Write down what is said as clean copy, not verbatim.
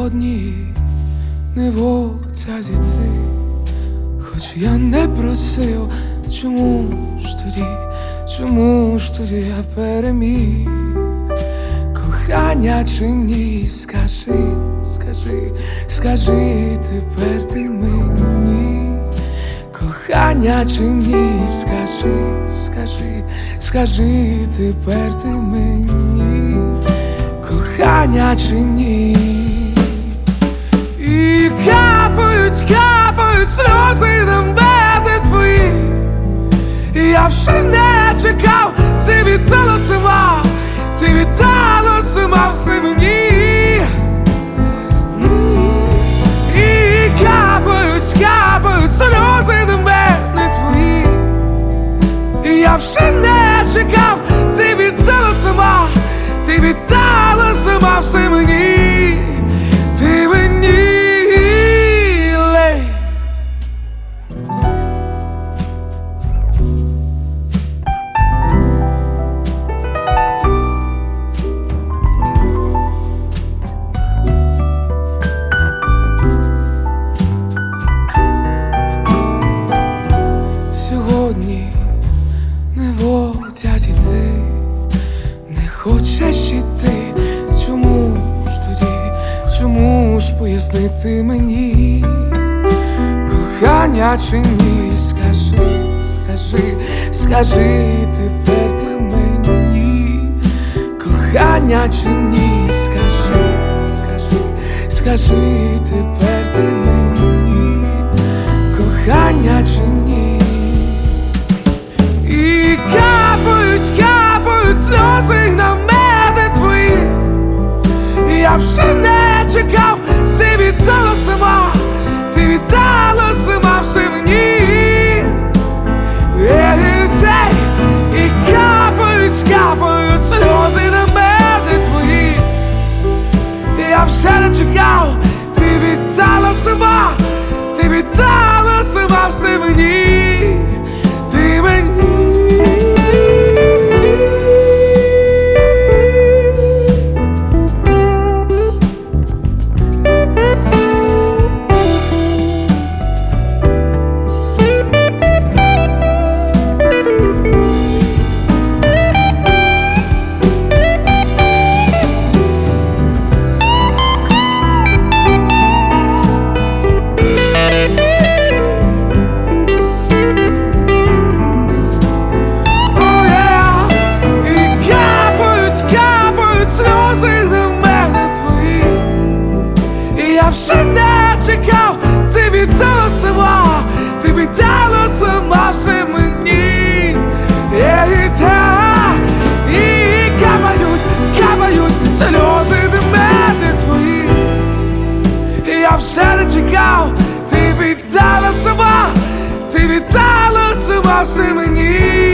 Сьогодні не в отязі ти, хоч я не просив, чому ж тоді я переміг? Кохання чи ні, скажи тепер ти мені. Кохання чи ні, скажи тепер ти мені. Кохання чи ні? І капають сльози на мене твої. І я вже не чекав, ти віддала сама все мені. І капають сльози на мене твої. І я вже не чекав, ти віддала сама все мені. Ти мені лей. Сьогодні не в отязі ти, не хочеш іти. Чому ж пояснити мені? Кохання чи ні, скажи тепер ти мені. Кохання чи ні, скажи тепер ти мені. Кохання чи ні? І капають сльози на мене твої. Я вже не чекав, ти віддала сама все мені. І капають сльози на мене твої. Я вже не чекав, ти віддала сама все мені. Ти мені. Сльози на мене твої. І я вже не чекав, ти віддала сама все мені. І капають сльози на мене твої. І я вже не чекав, ти віддала сама все мені.